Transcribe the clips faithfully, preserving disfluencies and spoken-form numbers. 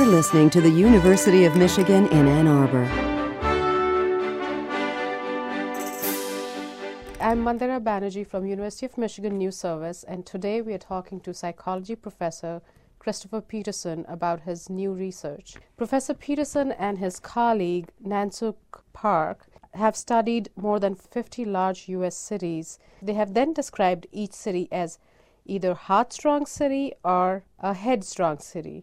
listening to the University of Michigan in Ann Arbor. I'm Mandira Banerjee from University of Michigan News Service, and today we are talking to psychology professor Christopher Peterson about his new research. Professor Peterson and his colleague Nansuk Park have studied more than fifty large U S cities. They have then described each city as either heart-strong city or a headstrong city.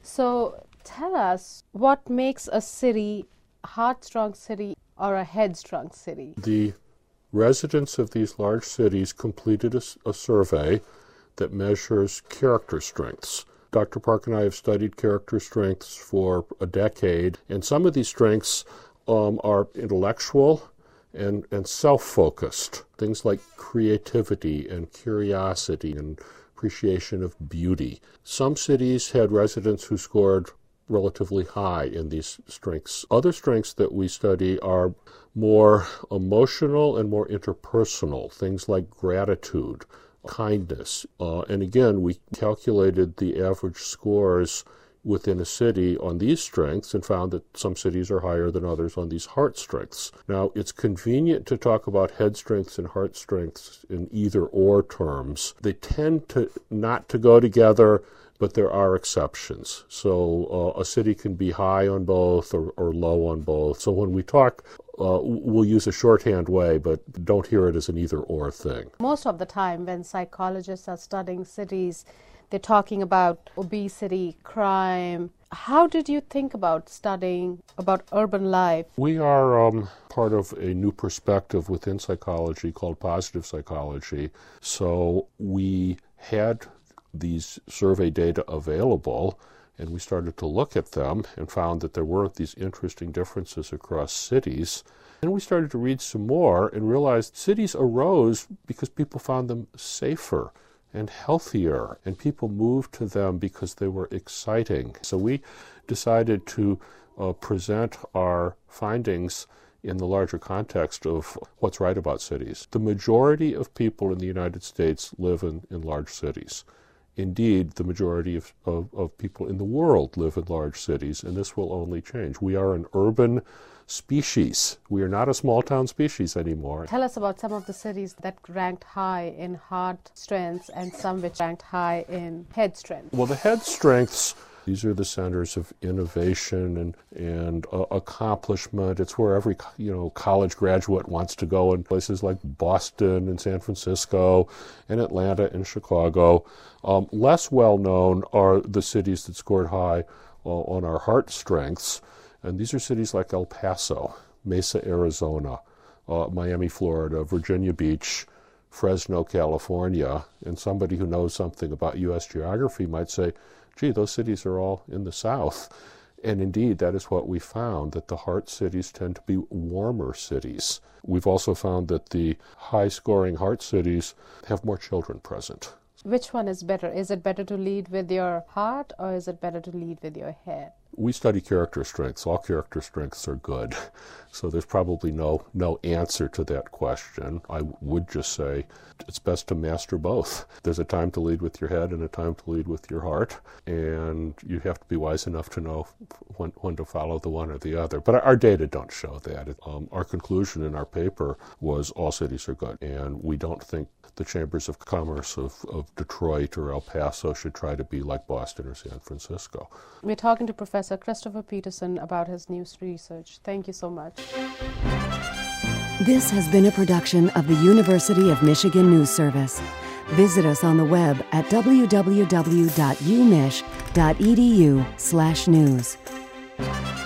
So tell us, what makes a city a heart-strong city or a headstrong city? The residents of these large cities completed a, a survey that measures character strengths. Doctor Park and I have studied character strengths for a decade, and some of these strengths um, are intellectual and, and self-focused. Things like creativity and curiosity and appreciation of beauty. Some cities had residents who scored relatively high in these strengths. Other strengths that we study are more emotional and more interpersonal, things like gratitude, kindness. Uh, and again, we calculated the average scores within a city on these strengths and found that some cities are higher than others on these heart strengths. Now, it's convenient to talk about head strengths and heart strengths in either or terms. They tend to not to go together, but there are exceptions. So uh, a city can be high on both or, or low on both. So when we talk, uh, we'll use a shorthand way, but don't hear it as an either-or thing. Most of the time when psychologists are studying cities, they're talking about obesity, crime. How did you think about studying about urban life? We are um, part of a new perspective within psychology called positive psychology. So we had these survey data available, and we started to look at them and found that there were these interesting differences across cities. And we started to read some more and realized cities arose because people found them safer and healthier, and people moved to them because they were exciting. So we decided to uh, present our findings in the larger context of what's right about cities. The majority of people in the United States live in, in large cities. Indeed, the majority of, of, of people in the world live in large cities, and this will only change. We are an urban species. We are not a small-town species anymore. Tell us about some of the cities that ranked high in heart strengths and some which ranked high in head strength. Well, the head strengths, these are the centers of innovation and, and uh, accomplishment. It's where every you know college graduate wants to go, in places like Boston and San Francisco and Atlanta and Chicago. Um, less well-known are the cities that scored high uh, on our heart strengths. And these are cities like El Paso, Mesa, Arizona, uh, Miami, Florida, Virginia Beach, Fresno, California. And somebody who knows something about U S geography might say, gee, those cities are all in the South. And indeed, that is what we found, that the heart cities tend to be warmer cities. We've also found that the high-scoring heart cities have more children present. Which one is better? Is it better to lead with your heart, or is it better to lead with your head? We study character strengths. All character strengths are good. So there's probably no no answer to that question. I would just say it's best to master both. There's a time to lead with your head and a time to lead with your heart, and you have to be wise enough to know when, when to follow the one or the other. But our data don't show that. Um, our conclusion in our paper was all cities are good, and we don't think the chambers of commerce of, of Detroit or El Paso should try to be like Boston or San Francisco. We're talking to Professor Christopher Peterson about his new research. Thank you so much. This has been a production of the University of Michigan News Service. Visit us on the web at w w w dot u mich dot e d u slash news.